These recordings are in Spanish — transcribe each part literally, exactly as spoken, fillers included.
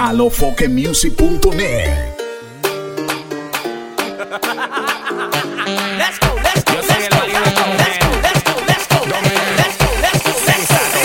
alofoque music punto net. Let's go, let's go, let's go, let's go, let's go, let's go, let's go, let's go, let's go, let's go, sensato.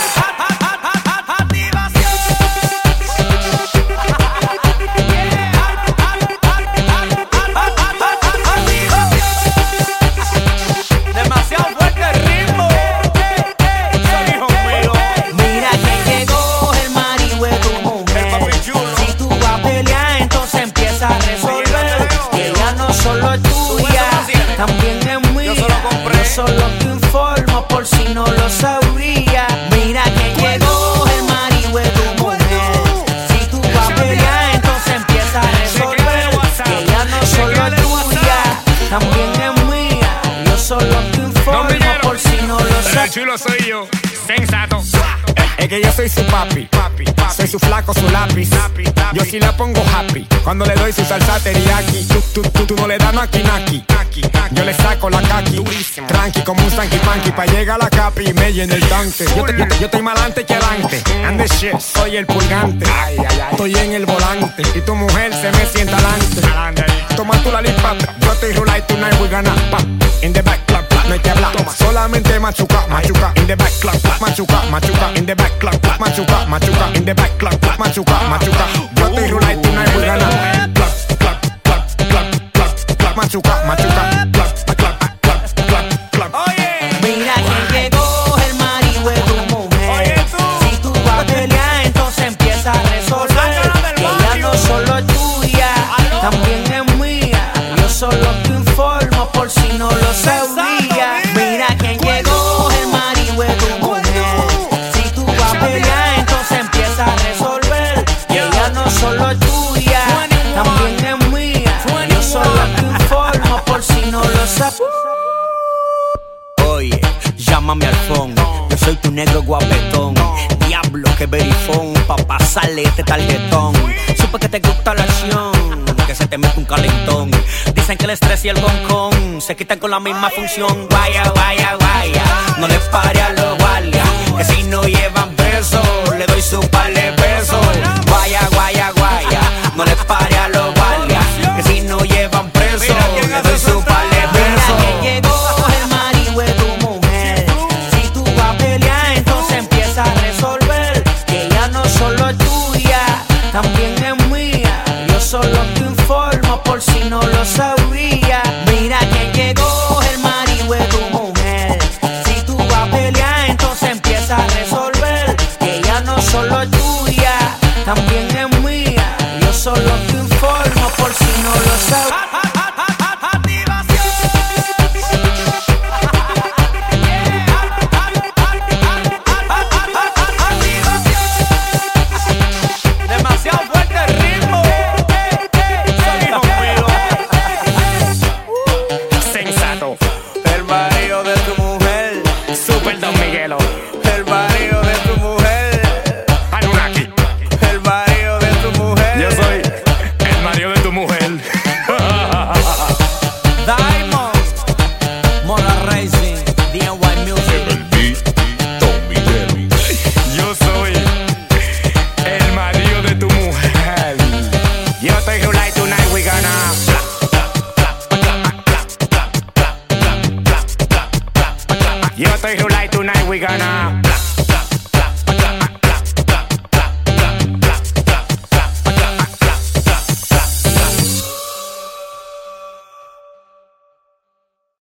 Demasiado fuerte el ritmo. Son hijos míos. Mira que llegó el marido de tu mujer. Si tú vas a pelear, entonces empieza a resolver. Que ella no solo es tuya, también es mía. Yo solo te informo por si no lo sabía. Mira que llegó el marido de tu mujer. Si tú vas a pelear, entonces empieza a resolver. Que ella no solo es tuya, también es mía. Yo solo te informo por si no lo Pero el sabía. chulo soy yo, sensato. Es que yo soy su papi, soy su flaco, su lápiz. Yo sí la pongo happy cuando le doy su salsa teriyaki. Tú, tú, tú, tú no le das naki naki. Yo le saco la kaki, tranqui como un sanky panky. Pa' llegar a la capi y me llena el tanque. Yo, te, yo, te, yo estoy más adelante que adelante. And the shit, soy el pulgante. Estoy en el volante y tu mujer se me sienta adelante. Toma tu la lipa, yo estoy rula y tonight we gonna pop. In the back, clap, clap, no hay que hablar. Solamente machuca, machuca. In the back, clap, clap, machuca, machuca. In the back, clap, clap, machuca, machuca. In the back, clap, clap, machuca, machuca. Yo estoy rula y tonight we gonna clap, clap, clap, clap, clap, clap, machuca, machuca. Clap, clap, clap, clap, clap. Mira que llegó el marido de tu mujer. Si tú vas a pelear, entonces empieza a resolver. Que ella no solo es tuya, también es mía. Yo solo te informo por si no lo sabía. Mira que llegó el marido de tu mujer. Si tú vas a pelear, entonces empieza a resolver. Que ella no solo es tuya, también es mía. Yo solo te informo por si no lo sabía. Oye, llámame al phone. Yo soy tu negro guapetón. Diablo, que verifón. Pa' pasarle este tarjetón. Supe que te gusta la acción, que se te mete un calentón. Dicen que el estrés y el concón se quitan con la misma función. Guaya, guaya, guaya. No les pare a los guardias, que si no llevan peso, le doy su par de pesos. Guaya, guaya, guaya. No les pare a los guardias, que si no llevan preso, le doy su par de pesos. Mira que llegó el marido de tu mujer. Si tú vas a pelear, entonces empieza a resolver. Que ella no solo es tuya, también es mía. Yo solo te informo por si no lo sabía. Mira que llegó el marido de tu mujer. Si tú vas a pelear, entonces empieza a resolver. Que ella no solo es tuya, también es mía. Yo solo te informo por si no lo sabía. Demasiado fuerte el ritmo. Son hijos míos. Sensato, El marido de tu mujer. Super Don Miguelo, El marido de tu mujer. Anunnaki. El marido de tu mujer. Yo soy el marido de tu mujer. Diamond. Mora Racing. D N Y Music. Yo soy el marido de tu mujer. Yo estoy rula y tonight we gonna. Yo estoy rula y tonight we gonna.